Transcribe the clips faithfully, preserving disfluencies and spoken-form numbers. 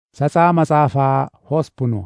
Sassaa Matsaafaa Hospunu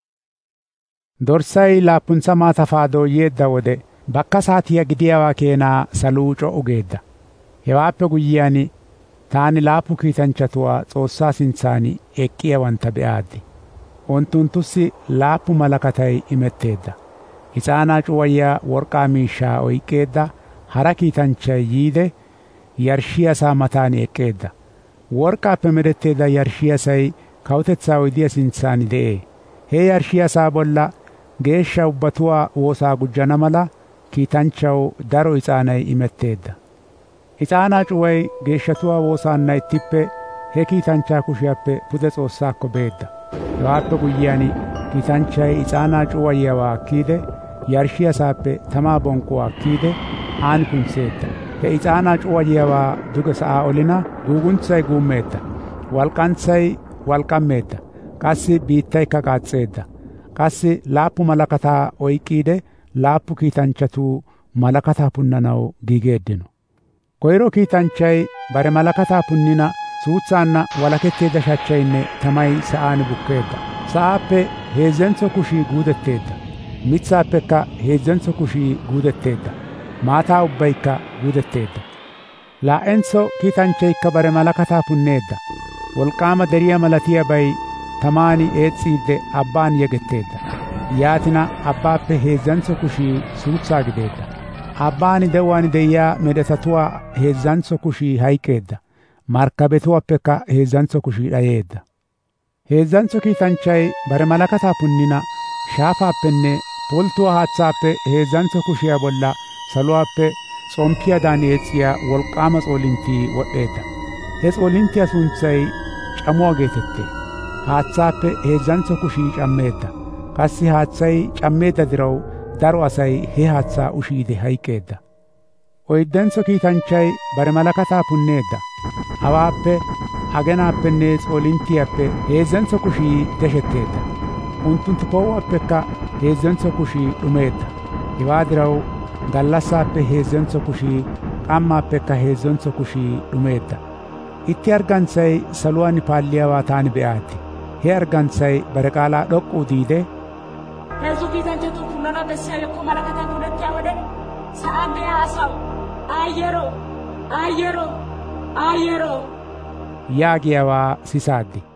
Dorsai laapunsa maatafaadoo yeedda wode bakka saatiya gidiyaawaa keenaa saluuco ugeedda. Hewaappe guyyaani taani laapu kiitanchatuwa Xoossaa sintsaani eqqiya wanta be'aaddi. Ontuntussi laapu malakatay imetteedda. Ixaanaa cuwayyaa worqaa miishshaa oyqqeedda hara kiitanchchay yiide yarshshiyaasaa mataani eqqeedda. Worqaappe medhetteedda yarshshiyaasay kawutetsaa oydiya sintsaani de'ee. He yarshshiyaasaa bolla geeshsha ubbatuwaa woosaa gujjana mala kiitanchchaw daro ixaanay imetteedda. Ixaanaa cuway geeshshatuwaa woosaanna ittippe he kiitanchchaa kushiyaappe pude Xoossaakko beedda. Hewaappe guyyaani kiitanchchay ixaanaa cuwayiyaawaa akkiide yarshshiyaasaappe tamaa bonqquwaa akkiide aan kuntseedda. He ixaanaa cuwayiyaawaa duge sa'aa olina guuguntsay guummeedda. Walqantsay walqammeedda. Qassi biittaykka qaaxxeedda. Qassi laappu malakataa oyqqiide laappu kiitanchchatuu malakataa punnanaw giigeeddino. Koyro kiitanchchay bare malakataa punnina suutsaanna walaketteedda shachchaynne tamay sa'aan bukkeedda. Sa'aappe heezzentso kushii guudetteedda. Mitsaappekka heezzentso kushii guudetteedda. Maataa ubbaykka guudetteedda. Laa'entso kiitanchchaykka bare malakataa punneedda. Wolqaama deriyaa malatiyaabay tamaani eetsiidde abbaan yegetteedda. Yaatina abbaappe heezzantso kushii suutsaa gideedda. Abbaan de'uwaan de'iyaa medhetatuwaa heezzantso kushii hayqqeedda. Markkabetuwaappekka heezzantso kushii dhayeedda. Heezzantso kiitanchchay bare malakataa punnina shaafaappenne pulttuwaa haatsaappe heezzantso kushiyaa bolla saluwaappe s'omppiyaadan eetsiyaa wolqaama s'oolinttii wod'd'eedda. He s'oolinttiyaa suntsay Camuwaa geetette. Haatsaappe heezzantso kushii cammeedda. Qassi haatsay cammeedda diraw daro asay he haatsaa ushiide hayqqeedda. Oyddentso kiitanchchay bare malakataa punneedda. Awaappe, agenaappenne s'oolinttiyaappe heezzantso kushii deshetteedda. Unttunttu poo'uwaappekka heezzantso kushii dhumeedda. Hewaa diraw gallassaappe heezzantso kushii, qammaappekka heezzantso kushii dhumeedda. Itti argantsay saluwaan paalliyaawaa taani be'aaddi. He argantsay bare qaalaa dhoqquu diide, heezzu kiitanchchatuu punnana bessiyaawe malakataa punettiyaa wode sa'aan de'iyaa asaw aayyeroo aayyeroo aayyeroo yaagiyaawaa sisaaddi.